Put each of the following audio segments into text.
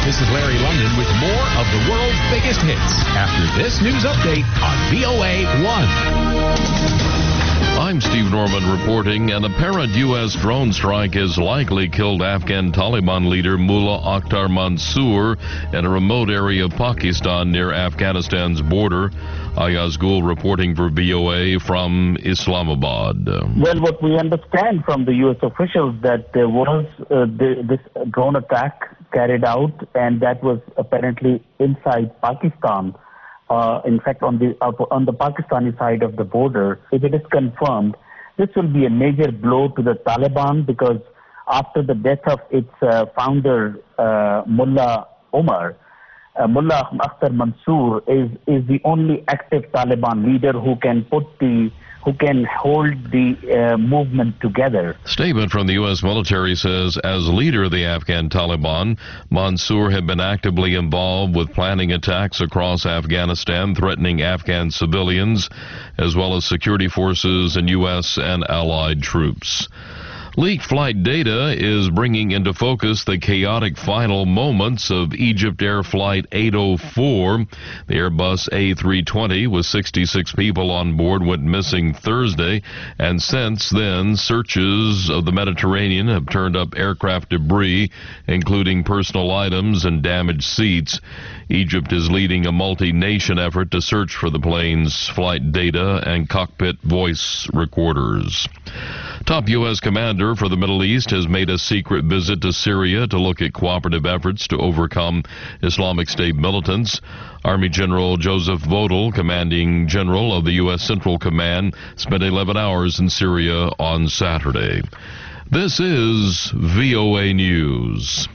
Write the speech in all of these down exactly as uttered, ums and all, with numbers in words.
This is Larry London with more of the world's biggest hits after this news update on V O A one. I'm Steve Norman reporting. An apparent U S drone strike has likely killed Afghan Taliban leader Mullah Akhtar Mansour in a remote area of Pakistan near Afghanistan's border. Ayaz Gul reporting for V O A from Islamabad. Well, what we understand from the U S officials that there was uh, the, this drone attack carried out, and that was apparently inside Pakistan. Uh, in fact, on the uh, on the Pakistani side of the border. If it is confirmed, this will be a major blow to the Taliban, because after the death of its uh, founder, uh, Mullah Omar, uh, Mullah Akhtar Mansour is is the only active Taliban leader who can put the who can hold the uh, movement together. Statement from the U S military says, as leader of the Afghan Taliban, Mansour had been actively involved with planning attacks across Afghanistan, threatening Afghan civilians, as well as security forces and U S and allied troops. Leaked flight data is bringing into focus the chaotic final moments of Egypt Air Flight eight oh four. The Airbus A three twenty with sixty-six people on board went missing Thursday, and since then, searches of the Mediterranean have turned up aircraft debris, including personal items and damaged seats. Egypt is leading a multi-nation effort to search for the plane's flight data and cockpit voice recorders. Top U S commander for the Middle East has made a secret visit to Syria to look at cooperative efforts to overcome Islamic State militants. Army General Joseph Votel, commanding general of the U S Central Command, spent eleven hours in Syria on Saturday. This is V O A News.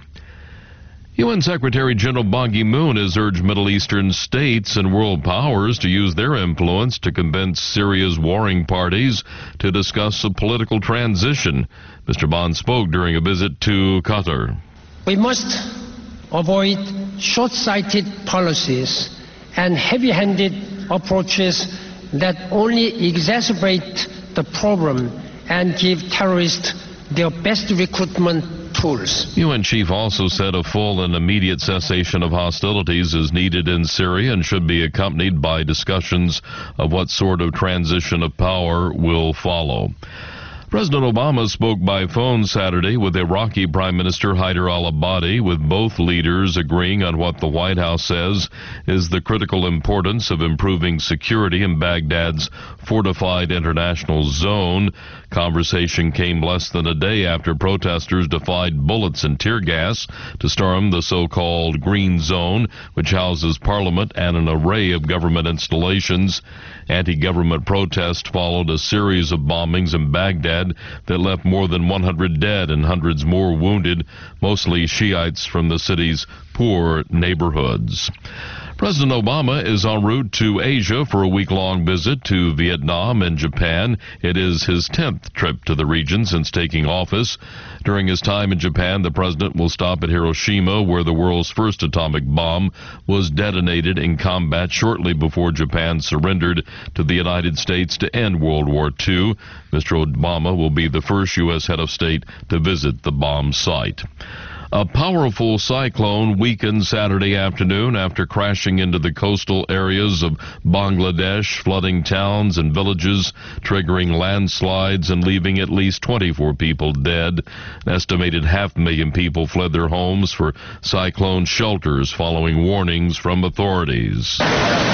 U N Secretary General Ban Ki-moon has urged Middle Eastern states and world powers to use their influence to convince Syria's warring parties to discuss a political transition. Mister Ban spoke during a visit to Qatar. We must avoid short-sighted policies and heavy-handed approaches that only exacerbate the problem and give terrorists their best recruitment tools. U N chief also said a full and immediate cessation of hostilities is needed in Syria and should be accompanied by discussions of what sort of transition of power will follow. President Obama spoke by phone Saturday with Iraqi Prime Minister Haider al-Abadi, with both leaders agreeing on what the White House says is the critical importance of improving security in Baghdad's fortified international zone. Conversation came less than a day after protesters defied bullets and tear gas to storm the so-called Green Zone, which houses Parliament and an array of government installations. Anti-government protest followed a series of bombings in Baghdad that left more than one hundred dead and hundreds more wounded, mostly Shiites from the city's poor neighborhoods. President Obama is en route to Asia for a week-long visit to Vietnam and Japan. It is his tenth trip to the region since taking office. During his time in Japan, the president will stop at Hiroshima, where the world's first atomic bomb was detonated in combat shortly before Japan surrendered to the United States to end World War Two. Mister Obama will be the first U S head of state to visit the bomb site. A powerful cyclone weakened Saturday afternoon after crashing into the coastal areas of Bangladesh, flooding towns and villages, triggering landslides and leaving at least twenty-four people dead. An estimated half million people fled their homes for cyclone shelters following warnings from authorities.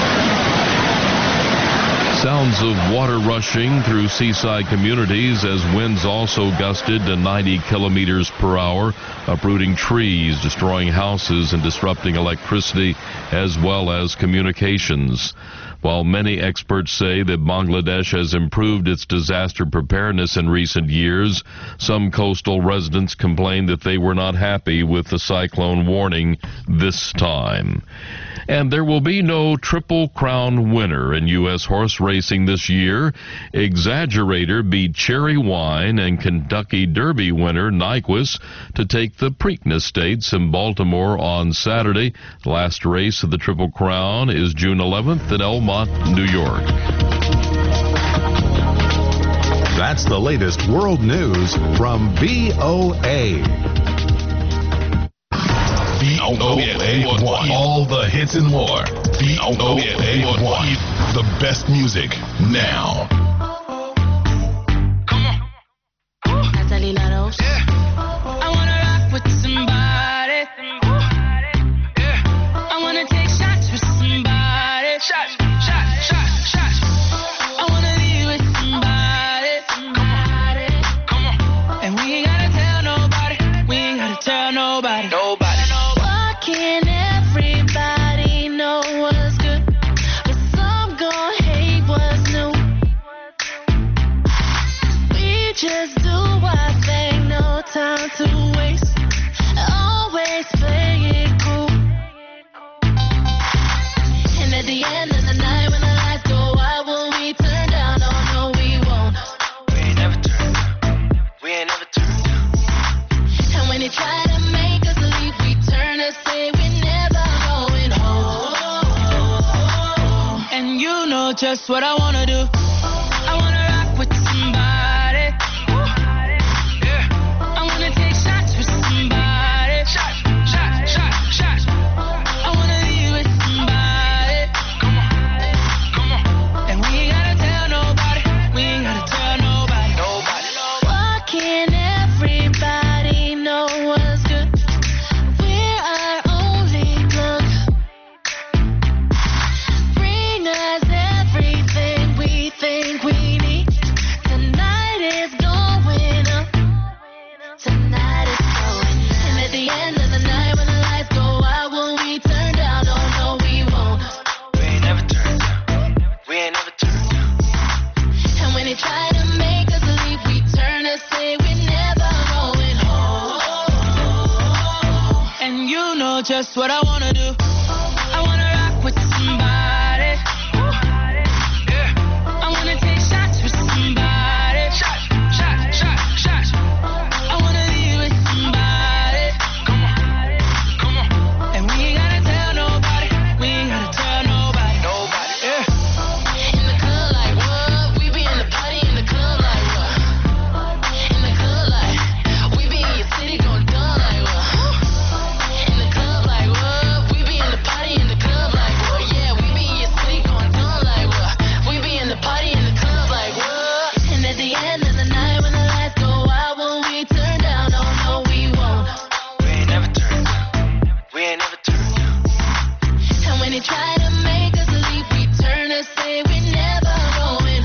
Sounds of water rushing through seaside communities as winds also gusted to ninety kilometers per hour, uprooting trees, destroying houses, and disrupting electricity as well as communications. While many experts say that Bangladesh has improved its disaster preparedness in recent years, some coastal residents complained that they were not happy with the cyclone warning this time. And there will be no Triple Crown winner in U S horse racing this year. Exaggerator beat Cherry Wine and Kentucky Derby winner Nyquist to take the Preakness Stakes in Baltimore on Saturday. The last race of the Triple Crown is June eleventh in Elmont, New York. That's the latest world news from V O A. V O M A one. All the hits and more. V O M A one. The best music now. Come on. Natalie Laros. Yeah. I wanna rock with somebody. Yeah. I wanna take shots with somebody. Shots, shots, shots, shots. I wanna be with somebody. Somebody. Come on. And we ain't gotta tell nobody. We ain't gotta tell nobody. Nobody. Why can't everybody know what's good? But some gon' hate what's new. We just do our thing, no time to waste. Always play it cool. And at the end of the night, when the lights go out, will we turn down? Oh no, we won't. We ain't never turned down. We ain't never turned down. And when they try to make us leave, we turn and say we're never going home. And you know just what I wanna do. I wanna rock with somebody. Yeah. I wanna take shots with somebody. Shots, shots, shots, shots. I wanna be with somebody. Come on, come on. And we ain't gotta tell nobody. We ain't gotta tell nobody. Nobody. Why can't everybody know what's good? We're our only plug. Bring us everything we think we need. Tonight is going up. Tonight is going up. And at the end of the night, when the lights go out, will we turn down? Oh no, we won't. We ain't never turned down. We ain't never turned down. And when they try to make us leave, we turn and say we're never going home. And you know just what I wanna do. I wanna rock with somebody. Yeah. I wanna take shots with somebody. Shots, shots, shots, shots. I wanna be with somebody. Come on, come on. And we ain't gotta tell nobody. We ain't gotta tell nobody. Nobody. Yeah. In the club like what? We be in the party in the club like what? In the club like we be in your city going dumb like what? In the club like what? We be in the party in the club like what? Yeah, we be in your city going dumb like what? We be in the party in the club like what? And at the end of the night, when the lights go out, will we turn down? Oh no, we won't. We ain't never turned down. We ain't never turned down. And when they try to make us leave, we turn and say we're never going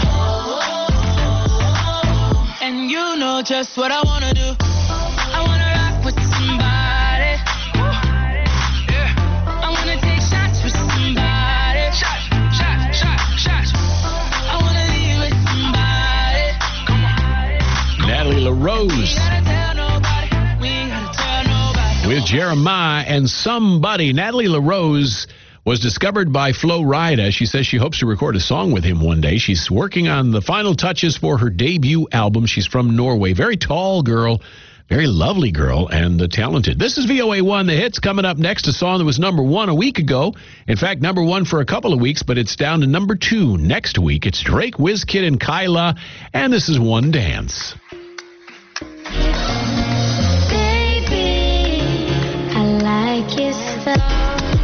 home. And you know just what I wanna do. I wanna rock with somebody. Yeah. I wanna take shots with somebody. Shots, shots, shots, shots. I wanna be with somebody. Come on. Natalie We LaRose ain't gotta tell nobody. We ain't gotta tell nobody. with Jeremiah and Somebody. Natalie LaRose was discovered by Flo Rida. She says she hopes to record a song with him one day. She's working on the final touches for her debut album. She's from Norway. Very tall girl, very lovely girl, and uh, talented. This is V O A one, The Hits. Coming up next, a song that was number one a week ago. In fact, number one for a couple of weeks, but it's down to number two next week. It's Drake, WizKid, and Kyla, and this is One Dance. Baby, I like your style.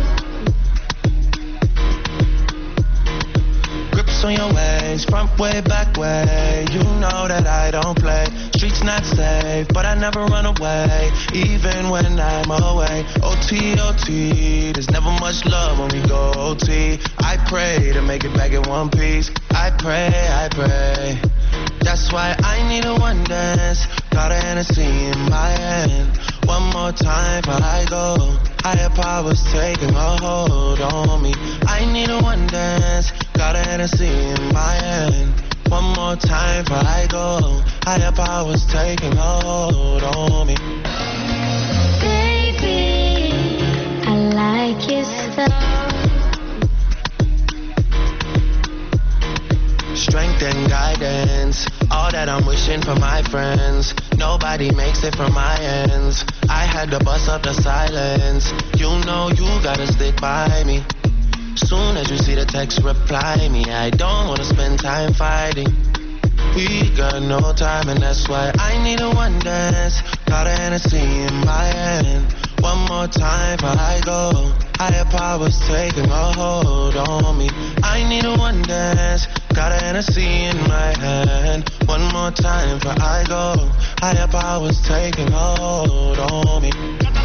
Grips on your ways, front way, back way. You know that I don't play. Streets not safe, but I never run away, even when I'm away. O T, O T, there's never much love when we go O T. I pray to make it back in one piece. I pray, I pray. That's why I need a one dance. Got a Hennessy in my hand. One more time before I go. Higher powers taking a hold on me. I need a one dance. Got a Hennessy in my hand. One more time before I go. Higher powers taking a hold on me. Baby, I like your style. Strength and guidance, all that I'm wishing for my friends. Nobody makes it from my ends. I had to bust up the silence. You know you gotta stick by me. Soon as you see the text, reply me. I don't wanna spend time fighting. We got no time, and that's why I need a one dance. Got a Hennessy in my hand. One more time before I go. Higher powers taking a hold on me. I need a one dance, got a Hennessy in my hand. One more time before I go. Higher powers taking a hold on me.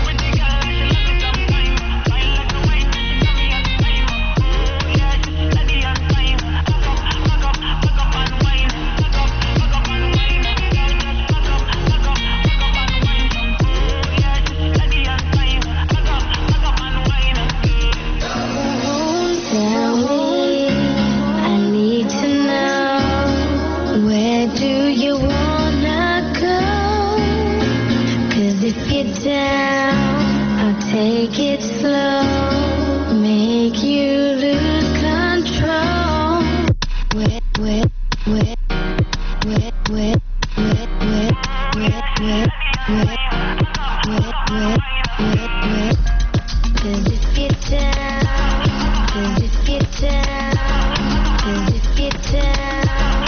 Take it slow, make you lose control. Wet, wet, wet, wet, wet, wet, wet, wet, wet, wet, wet, wet, wet, wet. Does this get down? Does this get down? Does this get down?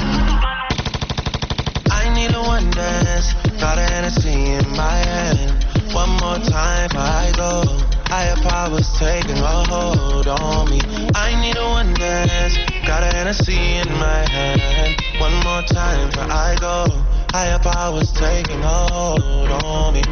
I need a one dance, got a Hennessy in my hand. One more time before I go. Higher powers taking a hold on me. I need a one dance, got a Hennessy in my hand. One more time before I go. Higher powers taking a hold on me.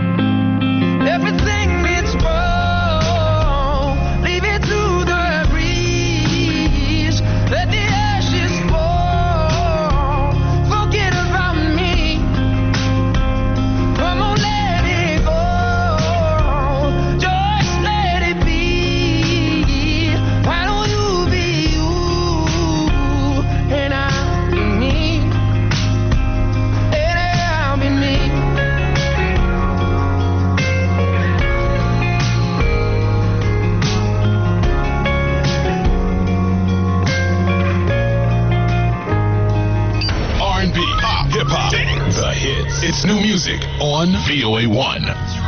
Everything that's wrong, leave it to the breeze. hits. It's new music on V O A one.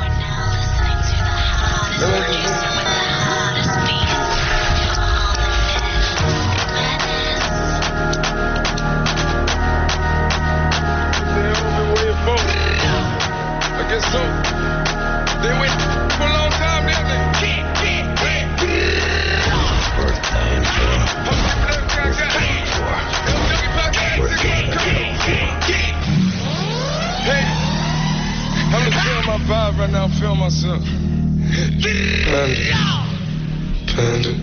I guess so. They went for a long time, didn't they? Hey, I'm just feeling my vibe right now. I'm feeling myself. Panda.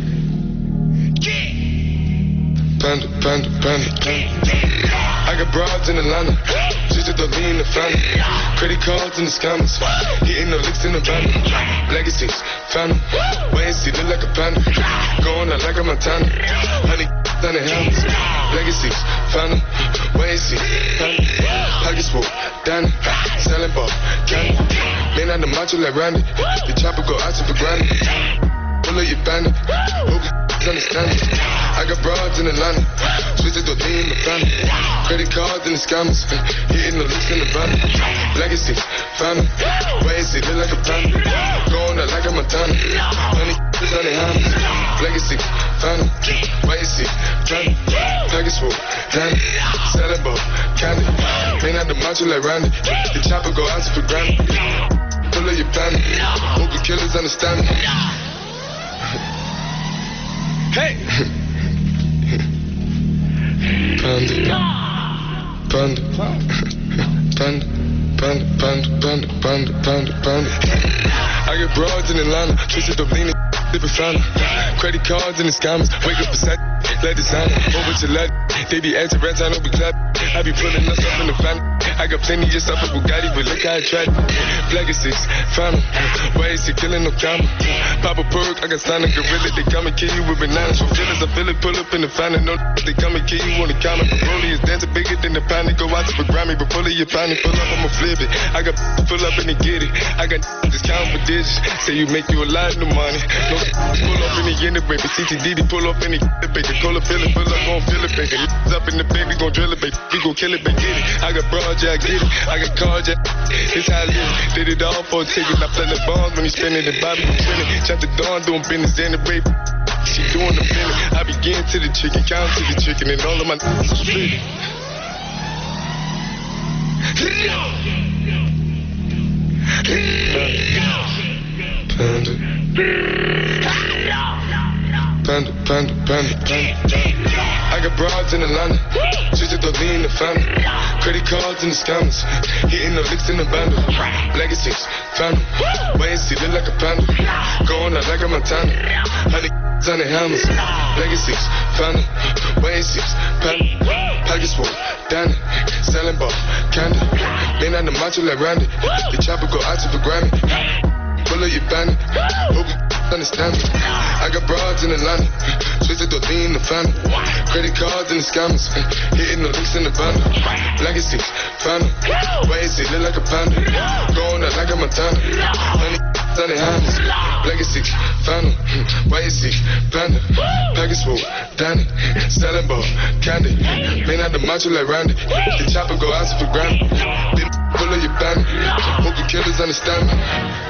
Panda. Panda, panda, panda. I got broads in Atlanta. Just to lean the family. Credit cards in the scammers. Hitting the licks in the van. Legacies, phantom. Wait and see, look like a panda. Going out like a Montana. Honey, on the helmets. Legacies, phantom. Wait and see, phantom. Pockets full, Danny. Selling ball, candy. Man out the macho like Randy. The chopper go out to for granted. Pull up your bandit. Hope you understand it. I got broads in Atlanta. Switch to lean in the family. Credit cards and the scammers. Hitting the licks in the van. Legacy, phantom. Wait and see, look like a panda. Going out like a Montana. Honey, on the helmets. Legacy, phantom. Wait and see, phantom. Package full, Danny. Selling ball, candy. Man out the macho like Randy. The chopper go out to for granted. Pull up your bandit. Hope the killers understand me. Hey! Panda. Panda. Panda. Panda. Panda. Panda. Panda. Panda. Panda. I get broads in Atlanta. Twisted up leaning. Different family. Credit cards and the scammers. Wake up beside. Let designer. Over to let. They be acting rats. I know we clap. I be pulling us up in the family. I got plenty just up a Bugatti, but look how I tried. Legacies, phantom. Why is he killing no comma? Pop a perk, I got signed a gorilla. They come and kill you with bananas. For feelings, I feel it, pull up in the family. No, they come and kill you on the counter. But Broly is dancing bigger than the pound. They go out to the Grammy, but pull it, your pound. Pull up, I'ma flip it. I got pull up and they get it. I got just count for digits. Say you make you a lot of money. No, pull up in the end of baby. C T D D, pull up in the baby. Call up, fill it, pull up, gon' fill it, baby. Up in the baby, gon' drill it, baby. We gon' kill it, baby. Get it. I got broad, yeah, I get it. I got cards, yeah. It's how I live. Did it all for a ticket. I play the bonds when he spinning the Bobby, I'm spinning. Chop the dawn, doing business in the baby. She doing the business. I begin to the chicken, count to the chicken, and all of my n***s are split. Panda. Panda, panda, panda, panda. I got broads in Atlanta. Just to lean in the family. Credit cards and the scammers. Hitting the licks in the bundle. Legacies, phantom. Wait and see, look like a panda. Going out like a Montana. Honey, on the helmets. Legacies, phantom. Wait and see, phantom. Pockets full, Danny. Selling ball, candy. Man out the macho like Randy. The chopper go out to for granted. Pull up your bandit. Hope you understand me. I got broads in Atlanta. Switch to lean in the family. Credit cards and the scammers. Hitting the licks in the bundle. Legacy, phantom. Wait and see, look like a panda. Going out like a Montana. Honey, on the helmets. Legacy, phantom. Wait and see, panda. Package full, Danny. Selling ball, candy. Man out the macho like Randy. The chopper go out for granted. Then pull up your bandit. Hope the killers understand me.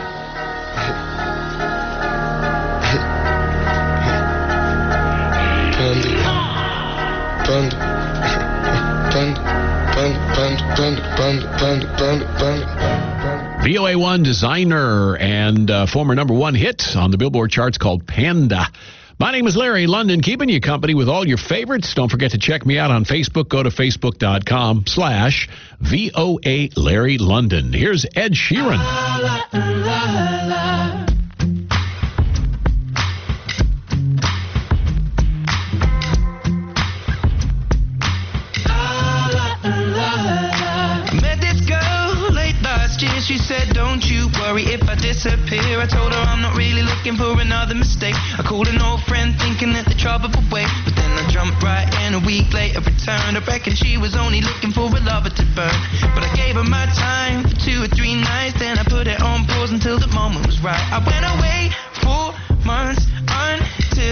Panda, panda, panda, panda, panda, panda, panda, panda, panda. V O A one designer and uh, former number one hit on the Billboard charts called Panda. My name is Larry London, keeping you company with all your favorites. Don't forget to check me out on Facebook. Go to facebook.com slash VOA Larry London. Here's Ed Sheeran. La, la, la. She said, don't you worry if I disappear. I told her I'm not really looking for another mistake. I called an old friend thinking that the trouble would wait, but then I jumped right in. A week later returned. I reckon she was only looking for a lover to burn, but I gave her my time for two or three nights. Then I put it on pause until the moment was right. I went away for months until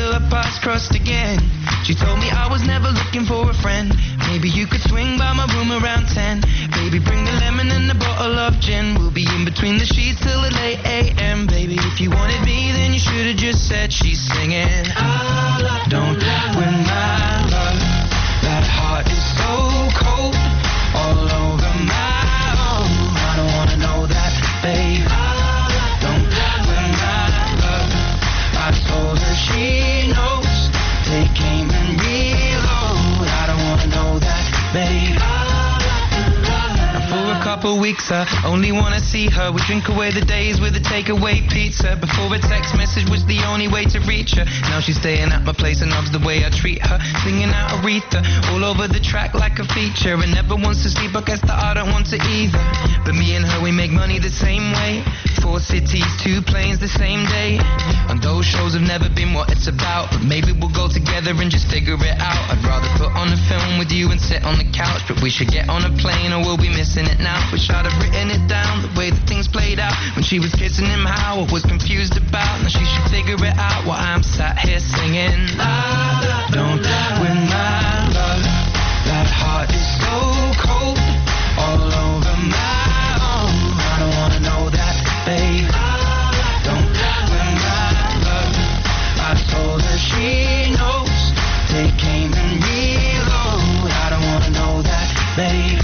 till our paths crossed again. She told me I was never looking for a friend. Maybe you could swing by my room around ten. Baby, bring the lemon and a bottle of gin. We'll be in between the sheets till the late a m. Baby, if you wanted me, then you should have just said she's singing. Don't win my love. That heart is so cold, all over my own. I don't wanna know that, babe. Don't win my love. I told her she knows. Take aim and reload. I don't wanna know that, babe. For a couple weeks I only wanna see her. We drink away the days with a takeaway pizza. Before a text message was the only way to reach her. Now she's staying at my place and loves the way I treat her. Singing out Aretha all over the track like a feature. And never wants to sleep, I guess that I don't want to either. But me and her, we make money the same way. Four cities, two planes the same day. And those shows have never been what it's about. But maybe we'll go together and just figure it out. I'd rather put on a film with you and sit on the couch. But we should get on a plane or we'll be missing it now. Wish I'd have written it down, the way that things played out. When she was kissing him, how I was confused about. Now she should figure it out while I'm sat here singing. Don't win my love. That heart is so cold, all over my own. I don't wanna know that, babe. Don't win my love. I told her she knows. Take aim and reload. I don't wanna know that, babe.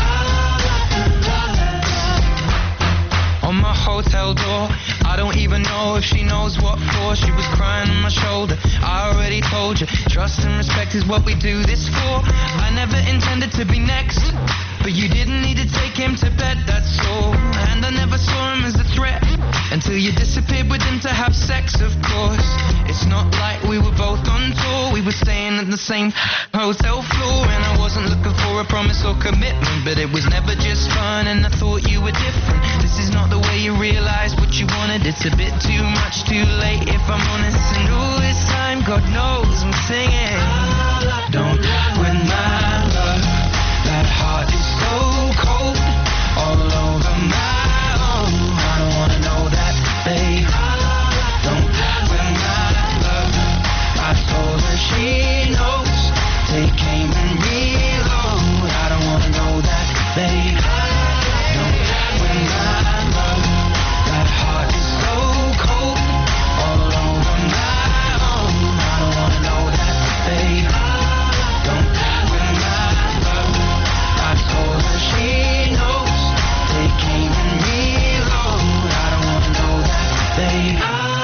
On my hotel door, I don't even know if she knows what for. She was crying on my shoulder. I already told you, trust and respect is what we do this for. I never intended to be next, but you didn't need to take him to bed, that's all. And I never saw him as a threat until you disappeared with him to have sex, of course. It's not like we were both on tour. We were staying at the same hotel floor. And I wasn't looking for a promise or commitment, but it was never just fun, and I thought you were different. This is not the way you realize what you wanted. It's a bit too much, too late, if I'm honest. And all this time, God knows I'm singing. Don't win my love. That heart is so cold, all over my own. I don't wanna know that, babe. Don't win my love. I told her she knows. Take aim and reload. I don't wanna know that, babe. Don't win my love. That heart is so cold, all over my own. I don't wanna know that, babe. Don't win my love. I told her she knows. Take aim and reload. I don't wanna know that, babe.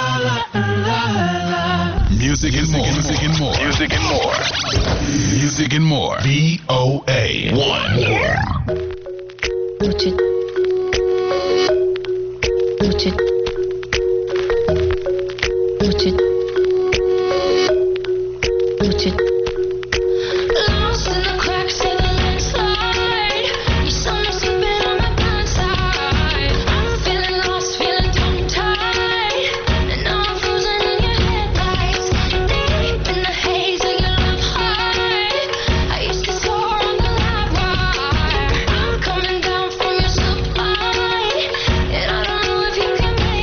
Music and more. Music and more. Music and more. Music and more. V O A one. Put it. Put it. Put it. Put it. Lost in the cracks of the landslide. You saw me sleeping on my blind side. I'm feeling lost, feeling tongue-tied. And now I'm frozen in your headlights. Deep in the haze of your love heart. I used to soar on the live wire. I'm coming down from your supply. And I don't know if you can make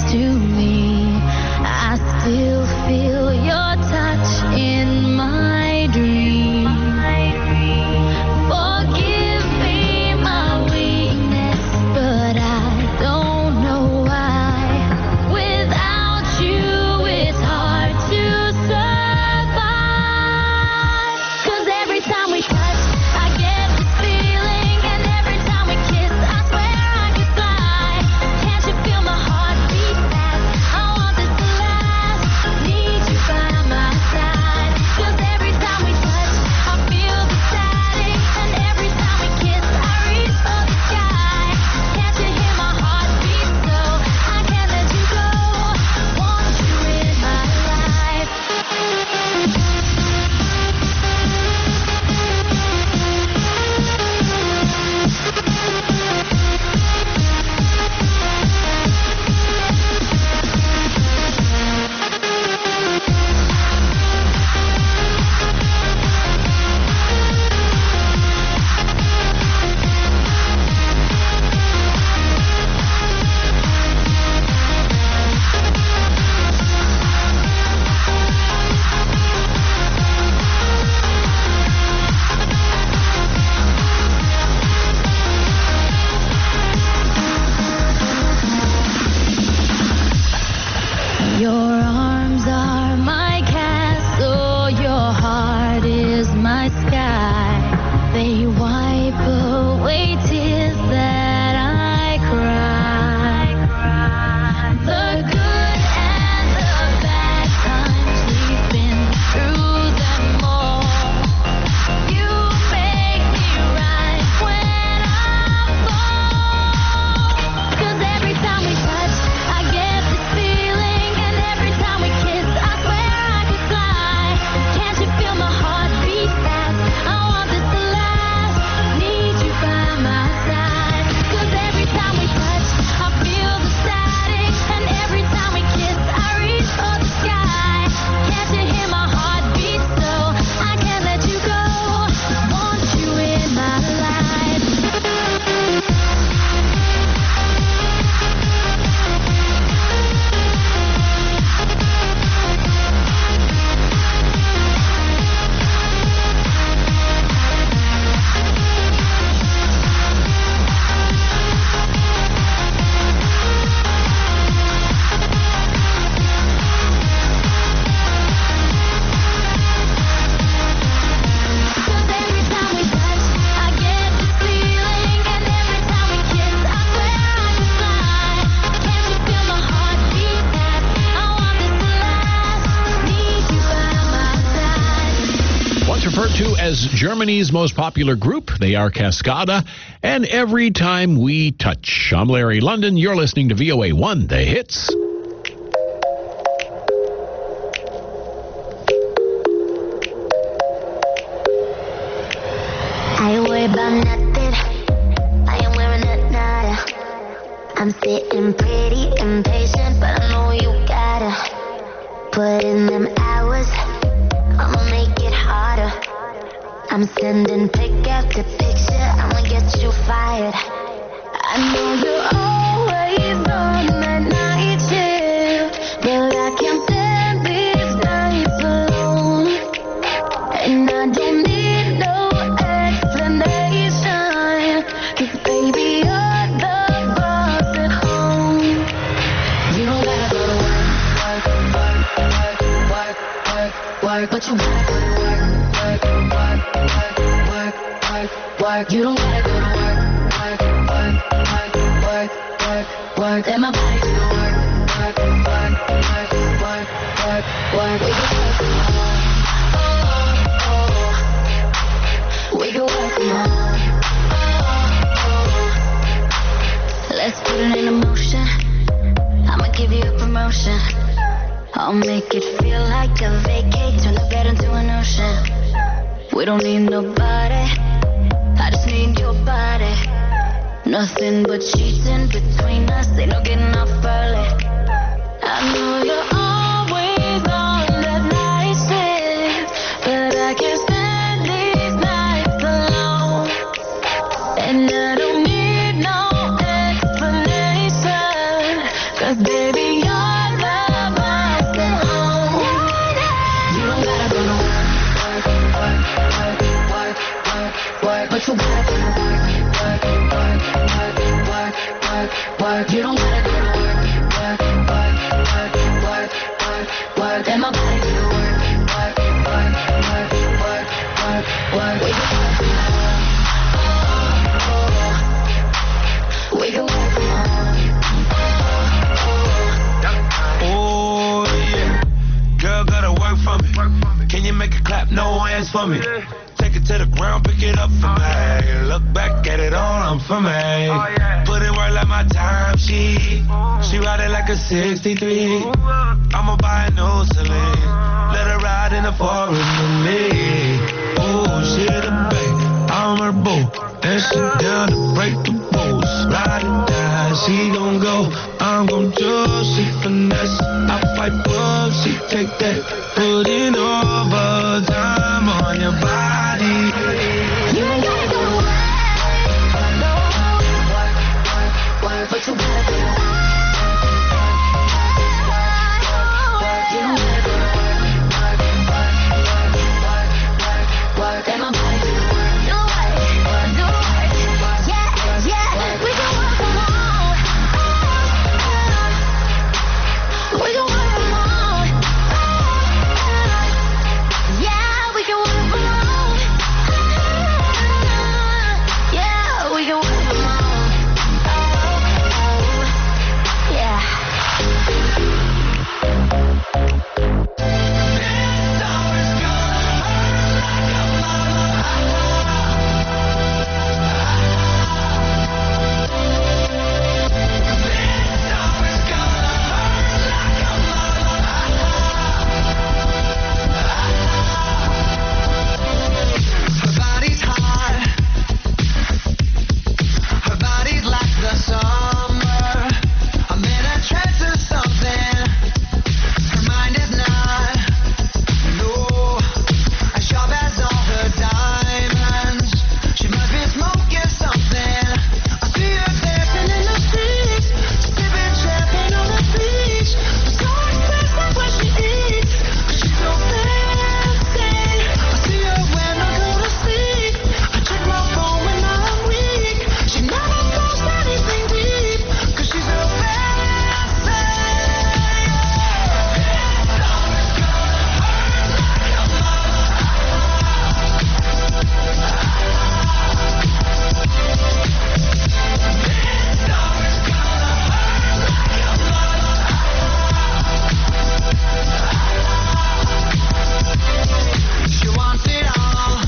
to me. I still feel your touch in my dream. Forgive me my weakness, but I don't know why. Without you, it's hard to survive. 'Cause every time we touch, I get this feeling, and every time we kiss, I swear I could fly. Can't you feel my heart beat fast? I want this to last. Need you by my side. 'Cause every time we touch, I feel the static, and every time we kiss, I reach for the sky. Can't you hear my heart beat? So I can't let you go. Want you in my life. Your arms are my castle, your heart is my sky. They wipe away tears that I cry. The good and the bad times, we've been through them all. You make me rise when I fall. 'Cause every time we touch, I get this feeling, and every time we kiss, I swear I could fly. Can't you feel my heart beat fast? I want this to last. Need you by my side. 'Cause every time we touch, I feel the static, and every time we kiss, I reach for the sky. Can't you hear my heart beat? So I can't let you go. Want you in my life. Cause every time we touch, I get this feeling, and every time we kiss, I swear I could fly. Can't you feel my heart beat fast? I want this to last. Need you by my side. Once referred to as Germany's most popular group, they are Cascada, and Every Time We Touch. I'm Larry London. You're listening to V O A one, The Hits. I ain't worried about nothing. I am wearing a nada. I'm sitting pretty impatient, but I know you gotta put in them hours. I'ma make it harder. I'm sending pic after picture. I'ma get you fired. I know you're always on that night shift, but I can't stand these nights alone. And I don't need no explanation, 'cause baby, you're the boss at home. You don't gotta go to work, work, work, work, work, work, work, but you gotta go to work, work, work, work, work, work, work. You don't gotta go to work, work, work, work, work, work, work. And my body do the work, work, work, work, work, work, work. We can work from home. Oh, oh, oh. We can work from home. Oh, oh. Let's put it in motion. I'ma give you a promotion. I'll make it feel like a vacate. Turn the bed into an ocean. We don't need nobody. I just need your body. Nothing but cheating between us. Ain't no getting off early. I know you're always on that night shift, but I can't stand these nights alone. And I don't need no explanation, 'cause baby, for me. Take it to the ground, pick it up for me. Look back at it all, I'm for me. Put it work like my time sheet. She ride it like a sixty-three. I'ma buy a new Celine. Let her ride in the forest with me. Oh, she the babe, I'm her boo. And she down to break the rules. Ride or die, she gon' go. I'm gon' choose, she finesse. I fight up, she take that. Putting overtime on your body. You ain't gotta go to work, no. Work, work, work, but you gotta go to work. Work, you don't gotta go to work, work, work, work, work, work, and my body do the work. No way, no way, yeah, yeah, we can work from home. We can work from home. Yeah, we can work from home. Yeah, we can work from home. Yeah. Her body's hot. Her body's like the summer. I'm in a trance or something. Her mind is not. No, as sharp as all her diamonds. She must be smoking something. I see her dancing in the streets, sipping champagne on the beach. I'm so obsessed with what she eats, 'cause she's so fancy. I see her when I go to sleep. I check my phone when I'm weak. She never posts anything deep, 'cause she's so fancy. She wants it all.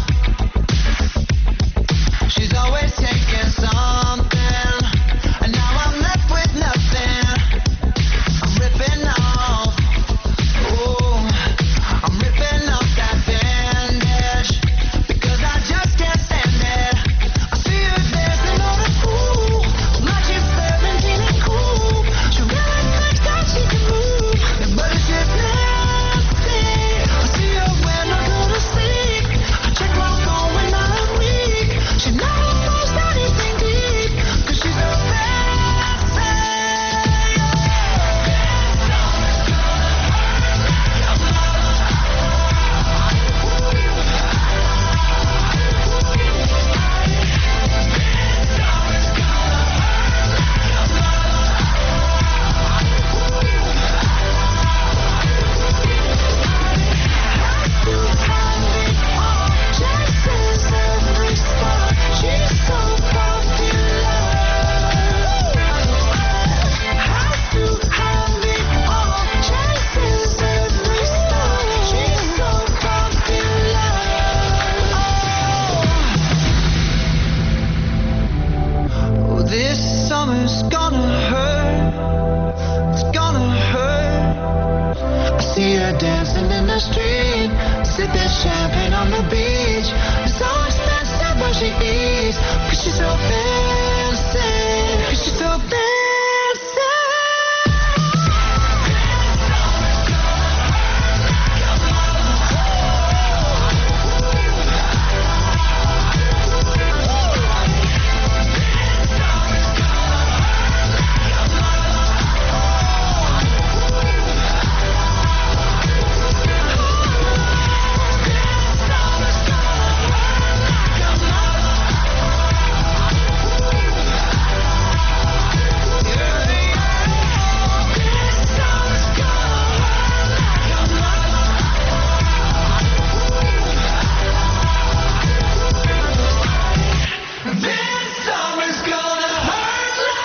She's always taking something, and now I'm left with nothing. I'm ripping off. Oh, I'm ripping off that bandage, because I just can't stand it. I see her dancing on the pool, like she's seventeen and cool. She really thinks that she can move, but it's just nasty. I see her when I go to sleep. I check my phone when I'm weak. She never posts anything deep, 'cause she's so fancy. Chases every spot. She's so popular. Has to have it all. Chases every spot. She's so popular. Oh, this summer's gonna hurt. It's gonna hurt. I see her dancing in the street, sipping champagne on the beach. It's so expensive what she eats, 'cause she's so fancy. 'Cause she's so fancy.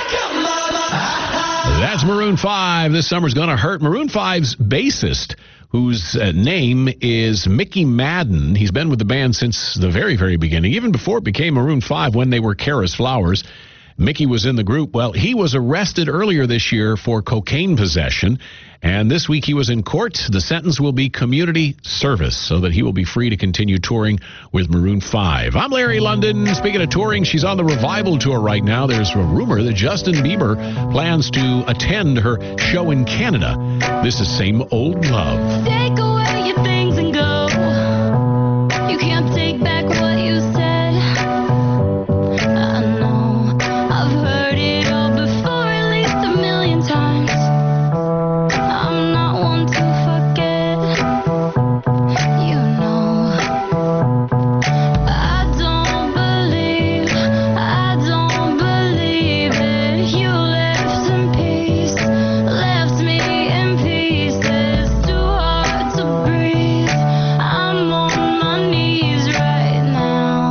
Maroon five. This summer's gonna hurt. Maroon five's bassist, whose uh, name is Mickey Madden. He's been with the band since the very, very beginning, even before it became Maroon five when they were Karis Flowers. Mickey was in the group. Well, he was arrested earlier this year for cocaine possession, and this week he was in court. The sentence will be community service so that he will be free to continue touring with Maroon five. I'm Larry London. Speaking of touring, she's on the Revival Tour right now. There's a rumor that Justin Bieber plans to attend her show in Canada. This is Same Old Love. Take away your things and go. You can't take back what you said. I know I've heard it all before, at least a million times. I'm not one to forget. You know, I don't believe, I don't believe it. You left in peace, left me in pieces. Too hard to breathe. I'm on my knees right now.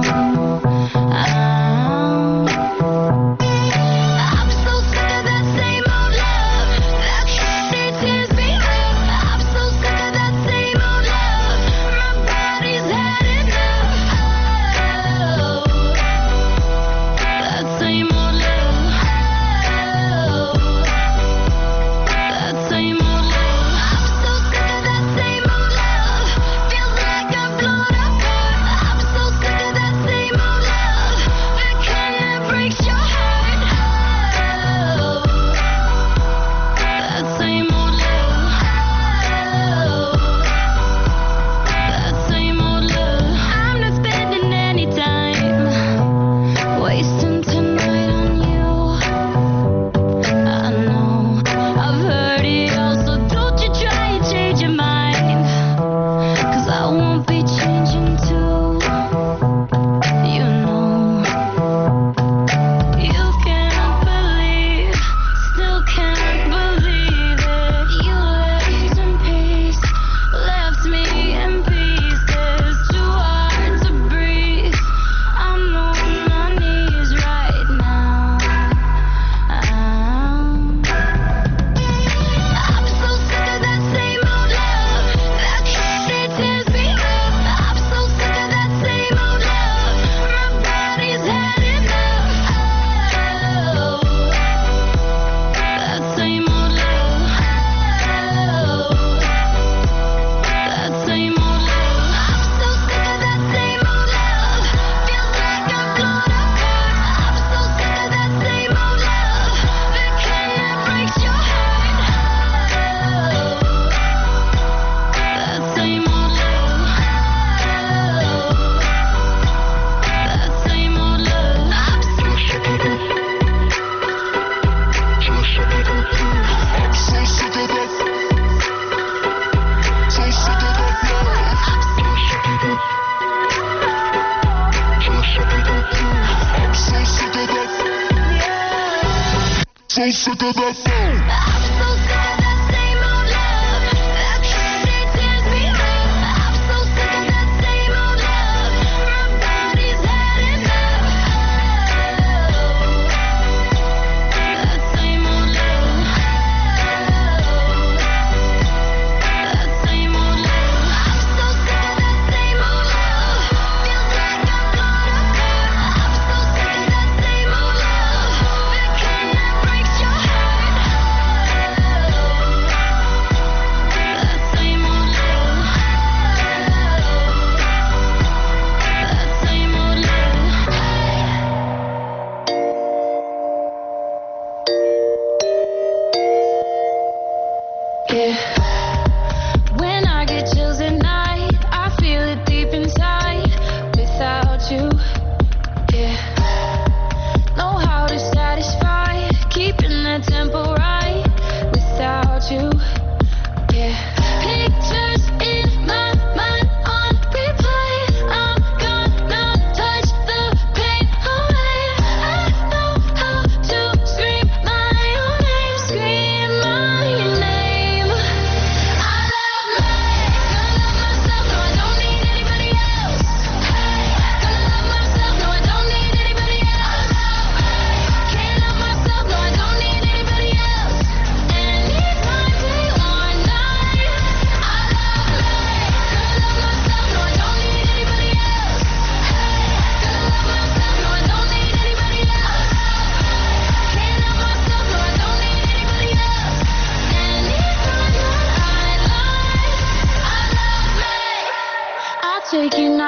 I'm, I'm so sick of that same old love. That shitty tears me up. I'm so sick of that same old love. My body's had enough. Oh, that same old love. Oh, that same old love. I'm so sick of that same old love. Feels like I'm blown apart. I'm so sick of that same old love. The kind that breaks your heart. Oh, that same old love. Oh, that same old love. I'm not spending any time wasting tonight on you. I know I've heard it all, so don't you try and change your mind, 'cause I won't be changing too. You know, you can't believe, still can't believe it. You left in peace, left me in pieces. Too hard to breathe. I'm on my knees right now. I'm, I'm so sick of that same old love. That shit tears me up. I'm so sick of that same old love. My body's had enough. Oh, that same old love. Oh, that same old love. I'm so sick of that same old love. Feels like I'm blown apart. I'm so sick of that same old love. The kind that breaks your heart. Oh, that same old love. Oh, that same old love. I'm so sick of that. So sick of that. So sick of that. So sick of that love. So sick of that. I'm so sick of that. So sick of that phone. I'm so sick of that same old love. That shit tears me up. I'm so sick of that same old love. My body's had enough. Oh, that same old love. Oh, that same old love. I'm so sick of that same old love. Feels like I'm blown apart. I'm so sick of that same old love. The kind that breaks your heart.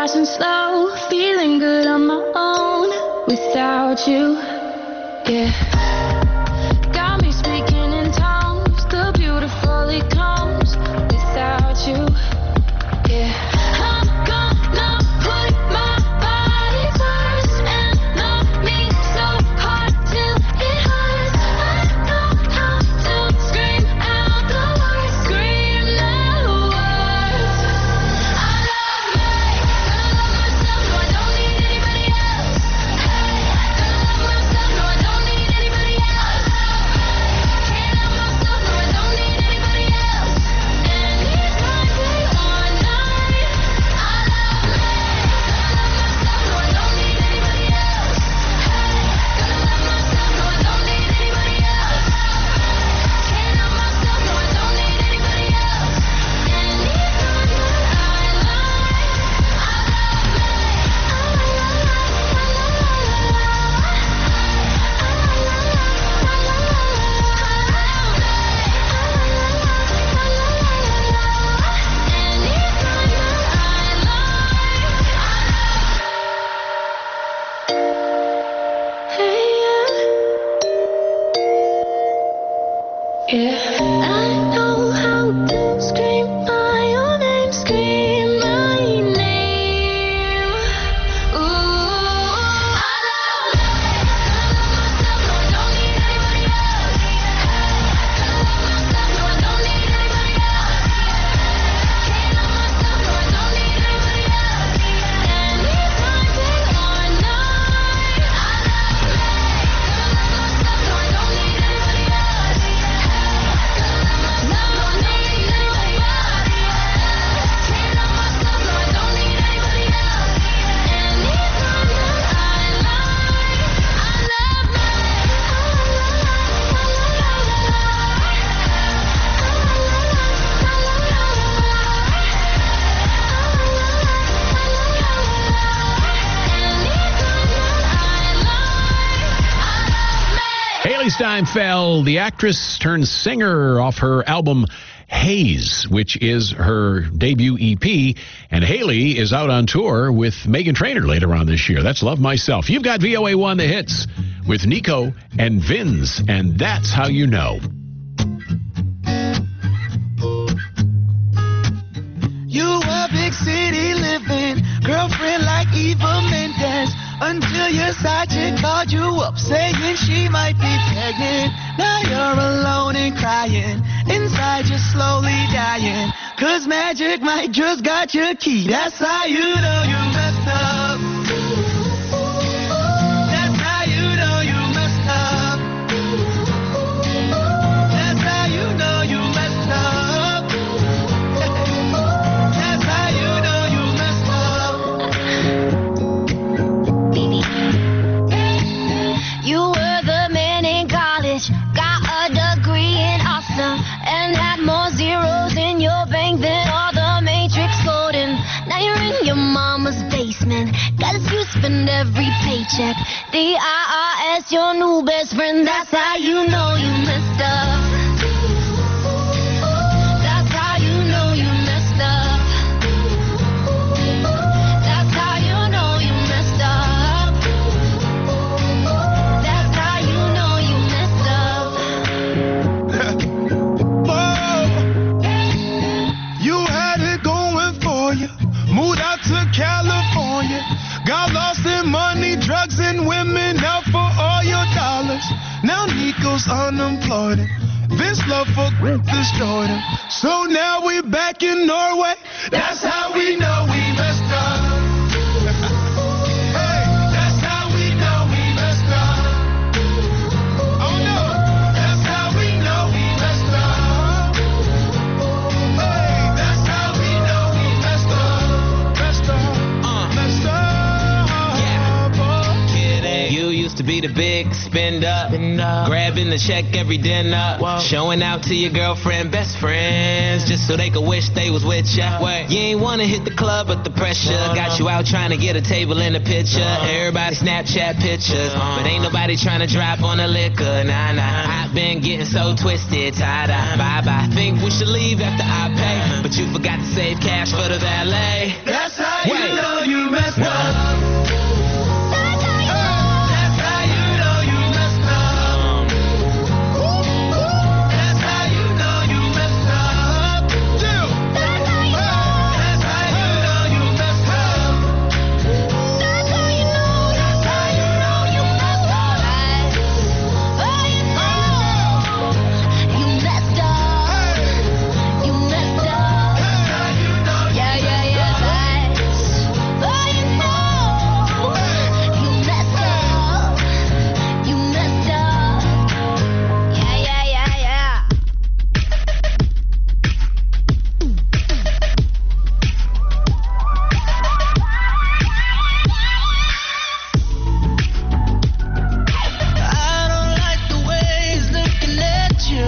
fast and slow, feeling good on my own without you. Yeah. Got me speaking in tongues, the beautiful it comes without you. Yeah. I'm gonna put my body first and love me so hard till it hurts. I know how to scream out the words, scream the words. I love me, gonna love myself, no I don't need anybody else. Hey, gonna love myself, no I don't need anybody else. Can't love myself, no I don't need anybody else. And it's my day or night. I love me, gonna love myself, no I don't need anybody else. Hey, gonna love myself, no I don't need anybody else. Can't love myself, no I don't need anybody else. And it's my day, I yeah, I know how to scream my own name, scream my name. Ooh, I love me, gonna love myself, no I don't need anybody else. Hey, gonna love myself, no I don't need anybody else. Can't love myself, no I don't need anybody else. And it's my day or night. I love me, gonna love myself, no I don't need anybody else. Haley Steinfeld, the actress turned singer, off her album Haze, which is her debut E P. And Haley is out on tour with Meghan Trainor later on this year. That's Love Myself. You've got V O A one The Hits with Nico and Vinz, and that's how you know. You a big city living girlfriend like Eva Mendes, until your side chick called you up saying she might be pregnant. Now you're alone and crying, inside you're slowly dying, cause magic might just got your key. That's how you know you messed up. That's how you know you messed up. That's how you know you messed up. That's how you know you messed up. You were the man in college, got a degree in awesome, and had more zeros in your bank than all the Matrix coding. Now you're in your mama's basement, cause you spend every paycheck. The I R S, your new best friend, that's how you know you messed up. That's how you know you messed up. That's how you know you messed up. That's how you know you messed up. Whoa. You had it going for you, moved out to California, got lost in money, drugs, and women, out for all your dollars. Now Nico's unemployed, Vince love for destroyed him. So now we back in Norway, that's how we know we messed up. Hey, that's how we know we messed up. Oh no, that's how we know we messed up. Hey, that's how we know we messed up. Messed up, uh, messed up. Yeah. Oh. Kid A, you used to be the big spend up, grabbing the check every dinner, showing out to your girlfriend, best friends, just so they could wish they was with ya. You ain't wanna hit the club, but the pressure got you out trying to get a table in the picture. Everybody Snapchat pictures, but ain't nobody trying to drop on the liquor. Nah, nah, I've been getting so twisted, tie-dye, bye-bye. Think we should leave after I pay, but you forgot to save cash for the valet. That's how you Wait. know you messed up. That's how you know you messed up. That's how you know you messed up. That's how you know you messed up. That's how you know. That's how you know you messed up. Oh, you know you messed up. You messed up. Yeah, yeah, yeah. That's oh, you know you messed up. You messed up. Yeah, yeah, yeah, yeah. I don't like the way he's looking at you.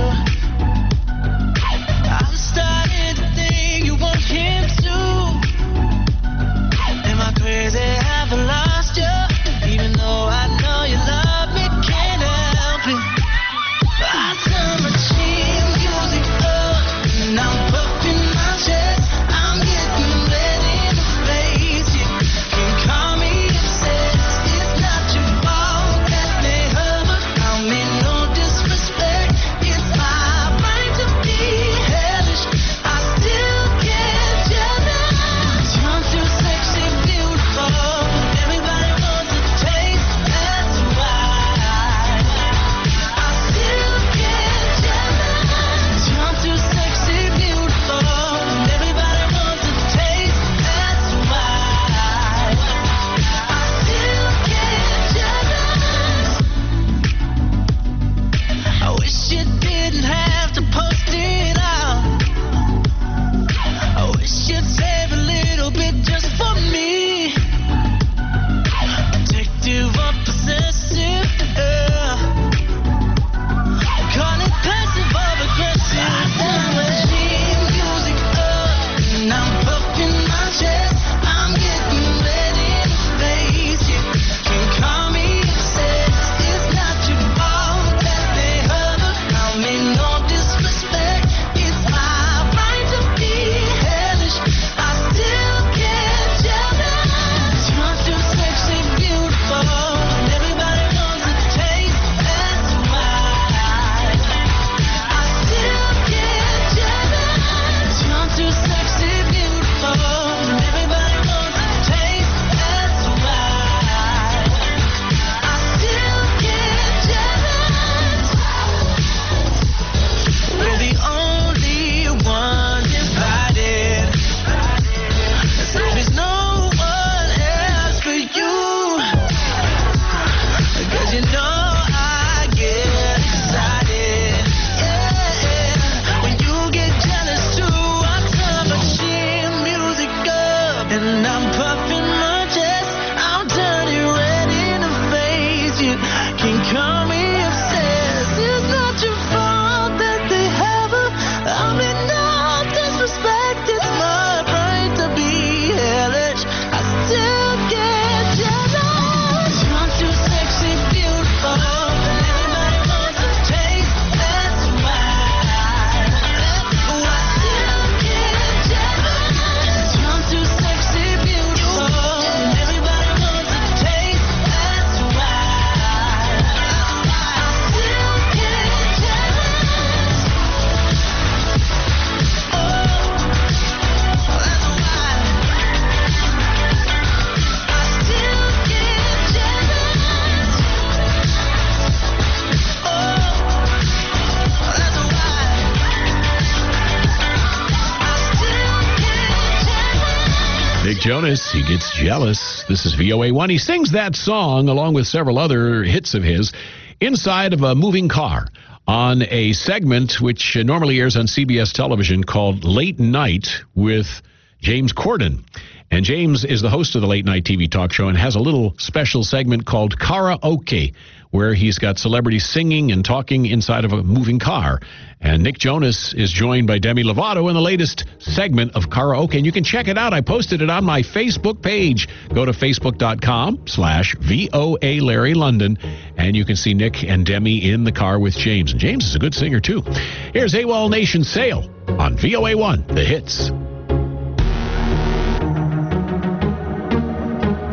I'm starting to think you want him too. Am I crazy? Have I lost you? Even though I know you love me, can't help it. I turn my cheap music up and I'm puffing my chest. I'm getting ready to face it. Can call me obsessed. It's not your fault that they hover. I mean no disrespect. It's my right to be hellish. I still get jealous. You're too sexy, beautiful. Everybody wants a taste. That's why I still get jealous. You're too sexy, beautiful. Everybody wants a taste. That's why I still get jealous. I wish you didn't have to post it out. I wish you'd save a little bit just for me. Addictive or possessive, yeah. Call it passive or aggressive. I turn my cheap music up and I'm puffing my chest. I'm getting ready to face it. Can call me obsessed. It's not your fault that they hover. I mean no disrespect. It's my right to be hellish. I still get jealous. You're too sexy, beautiful. Everybody wants a taste. That's why I still get jealous. You're too sexy, beautiful. Everybody wants a taste. That's why I still get jealous. We're the only ones invited. So there's no one else for you. Cause you know I get excited. Yeah. When you get jealous too, I turn my cheap music up and I'm puffing my chest. I'm turning ready to face you. Can call me obsessed. It's not your fault that they have her. I mean no disrespect. It's my right to be hellish. I still get jealous. You're too sexy, beautiful. Everybody wants a taste. That's why I still get jealous. You're too sexy, beautiful. Everybody wants a taste. That's why I still get jealous. Oh, that's why I still get jealous. Oh, that's why I still get jealous. Nick Jonas, he gets jealous. This is V O A one. He sings that song along with several other hits of his inside of a moving car on a segment which uh, normally airs on C B S television called Late Night with James Corden. And James is the host of the Late Night T V talk show and has a little special segment called Karaoke, where he's got celebrities singing and talking inside of a moving car. And Nick Jonas is joined by Demi Lovato in the latest segment of Karaoke. And you can check it out. I posted it on my Facebook page. Go to facebook.com slash VOA Larry London. And you can see Nick and Demi in the car with James. And James is a good singer, too. Here's AWOL Nation Sail on V O A one, The Hits.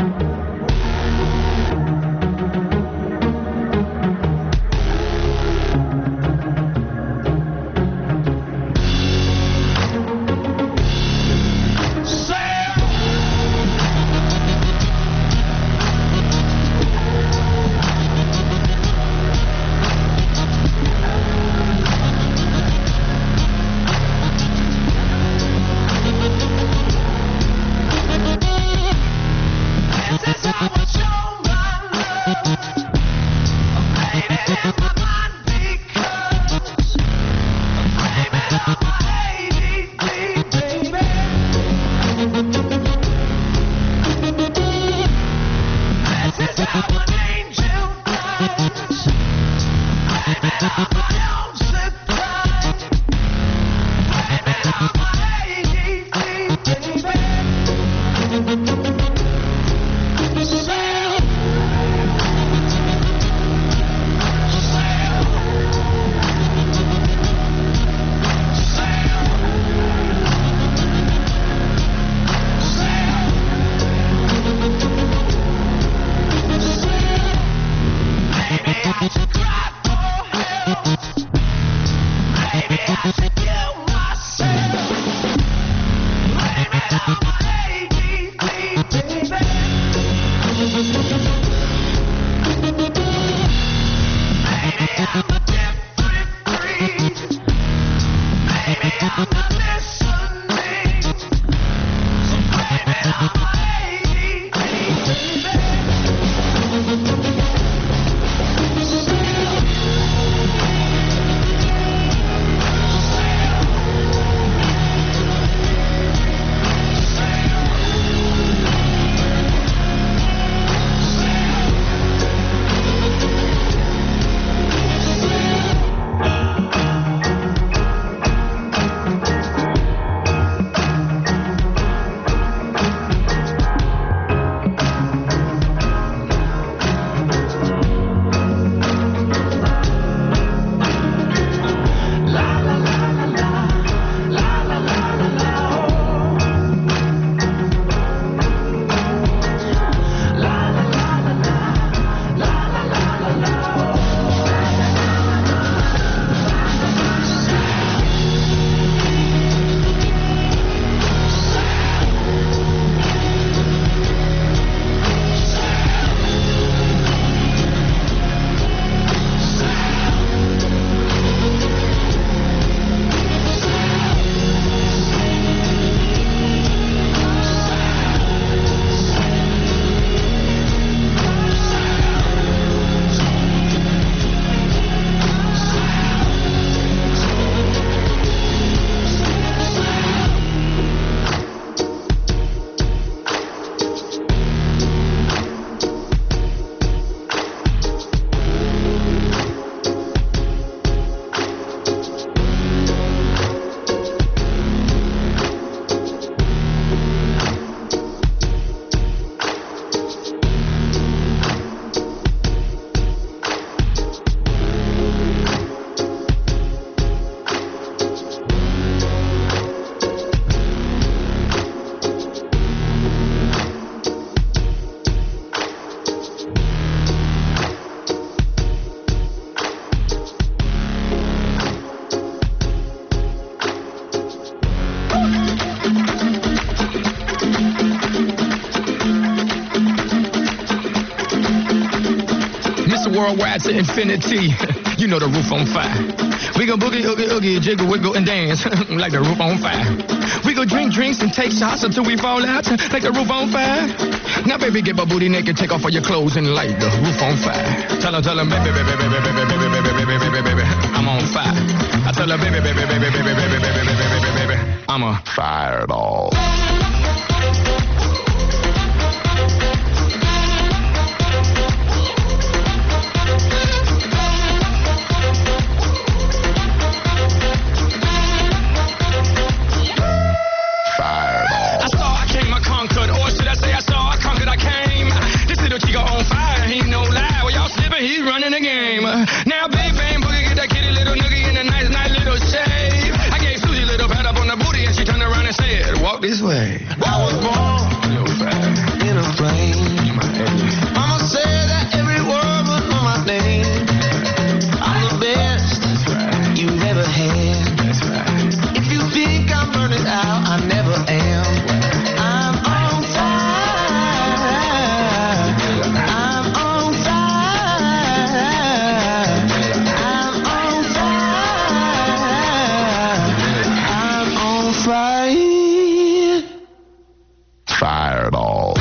Worldwide to infinity, you know the roof on fire. We go boogie, oogie, oogie, jiggle, wiggle, and dance like the roof on fire. We go drink drinks and take shots until we fall out like the roof on fire. Now, baby, get my booty naked, take off all your clothes and light the roof on fire. Tell her, tell her, baby, baby, baby, baby, baby, baby, baby, baby, baby, baby, I'm on fire. I tell her, baby, baby, baby, baby, baby, baby, baby, baby, baby, baby, I'm a fireball. He's running the game. Now, bang, bang, boogie, get that kitty little noogie in a nice, nice little shave. I gave Susie a little pat up on the booty and she turned around and said, walk this way. I was born in a plane. Mama said that every word was on my name. I'm the best right. you've ever had. That's right. If you think I'm burning out, I never am. I'm on fire. I'm on fire. I'm on fire. I'm on fire. Fireball.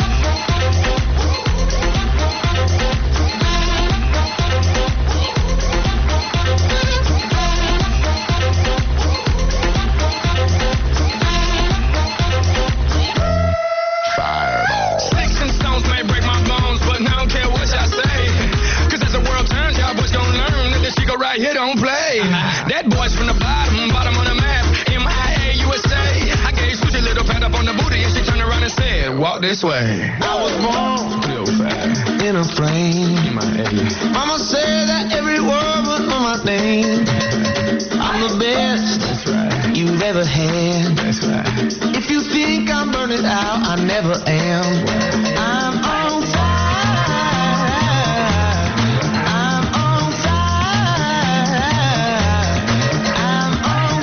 Sticks and stones may break my bones, but I don't care what y'all say. Cause as the world turns, y'all boys gon' learn that this shit go right here don't play. That boy's from the bottom, bottom of the map, M I A U S A. I gave Susie a little pat up on the booty and she turned around and said, walk this way. I was born in a plane. Mama said that every word was on my name. I'm the best That's right. you've ever had. That's right. If you think I'm burning out, I never am. I'm on fire. I'm on fire. I'm on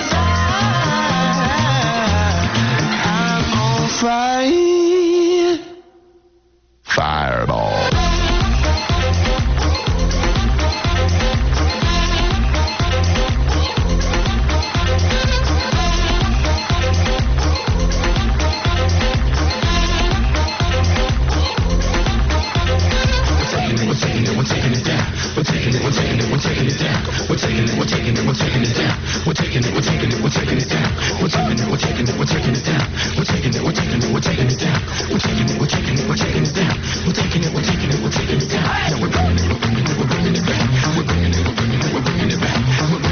fire. I'm on fire. Fireball. we're taking it, we're taking it down. We're taking it, we're taking it, we're taking it down. We're taking it, we're taking it, we're taking it down. We're taking it, we're taking it, we're taking it down. We're taking it, we're taking it, we're taking it down. Now we're bringing it, we're bringing it, we're bringing it back. We're bringing it, we're bringing it, we're bringing it back.